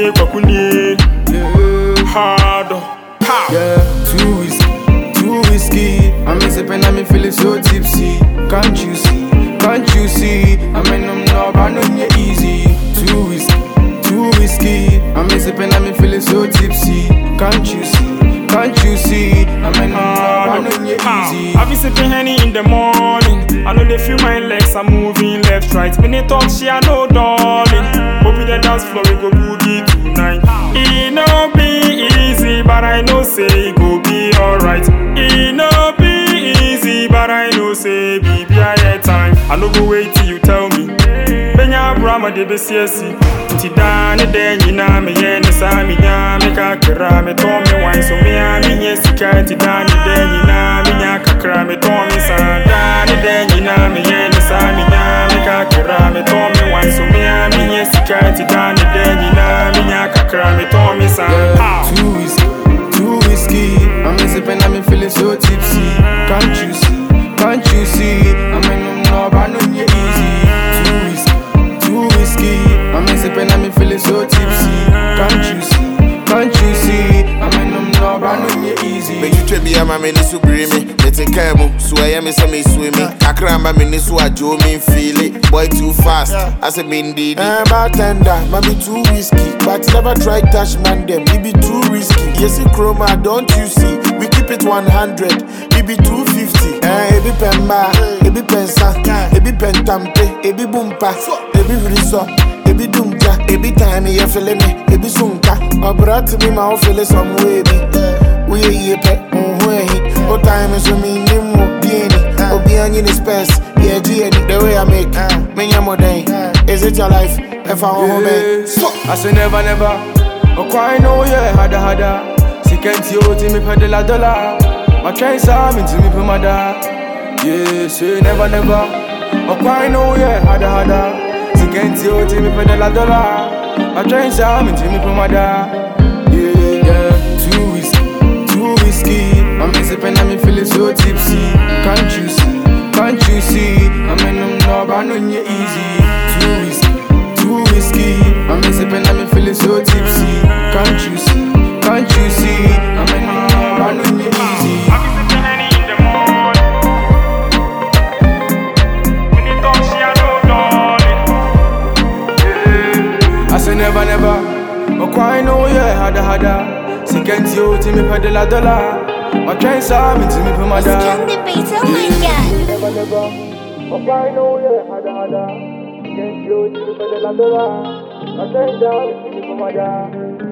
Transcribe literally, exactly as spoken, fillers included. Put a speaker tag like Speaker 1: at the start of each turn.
Speaker 1: Kwakuni, kwakuni. Hard. Pow.
Speaker 2: Yeah, too whiskey, too whiskey. I'm sipping, I'm feeling so tipsy. Can't you see? Can't you see? I mean, I'm not running you easy. Too whiskey, too whiskey. I'm sipping, I'm feeling so tipsy. Can't you see? Can't you see? I mean, I'm not running you easy.
Speaker 1: I be sipping Henny in the morning. I know they feel my legs are moving left, right. When they talk, she I know, darling. Hope the dance floor we go boogie tonight. It no be easy, but I know say it go be alright. It no be easy, but I know say be be a time. I no go wait till you tell me. Benya Brahma de B C S C. Tidane de nyina me ye ne sa me nya me kakra me to me wan so me a me ye sika tidane de nyina me nya kakra me to me sa dane de nyina me ye ne sa me nya me kakra me to me wan so me a me ye sika tidane de nyina me nya kakra me to me sa.
Speaker 2: Too whiskey, too whiskey. I'm sipping, I'm feeling so tipsy. Can't you see? Can't you see? I mean, I'm not running you easy. Too whiskey, too whiskey. I'm sipping, I'm feeling so tipsy. Can't you see? Can't you see? I mean, I'm not running you easy.
Speaker 3: But you try be a man, me so bring me. Let's take care of so I am some swimming. Kakramba me so I do me feel it. Boy too fast, as a mean did.
Speaker 4: I'm bartender, mommy too whiskey, but never try touch man them. It be too risky. Yes, it chroma, don't you see? We keep it one hundred, it be two fifty. Eh, it be pemba, it be pensa, it be pentampe, it be boompa, it be riso. Ebi dumja, ebi time you feeling me, ebi sunka. My brother to me, my feel some way be. We ye pe, unwe. O time is with me, nimu bieni. Obi anyi ni space, yeah G any the way I make. Me nyamo day, is it your life? If I want me,
Speaker 2: so I say never never. O kwa no yeah hada hada. Sikenti o ti mi pe de la dollar. My train sa mi ti mi pe mada. Yeah, say never never. O kwa no yeah hada hada. Can't you tell me for the la dollar? My train saw me to me for my dad. Yeah, yeah, too whiskey, too whiskey. I'm sipping, I'm feeling so tipsy. Can't you see? Can't you see? I mean, I'm not running you easy. Too whiskey, too whiskey. I'm sipping, I'm feeling so tipsy. Can't you see? Can't you see? I mean, I'm not running you easy. I say never, never. Oh, quite no, yeah, hada, hada. Sikenti o ti mi pe de la dollar. My train saw me to me pe my dad. Never, never. Oh, quite no, yeah, hada, hada. Sikenti o ti mi pe de la dollar. My train saw me to me pe my dad.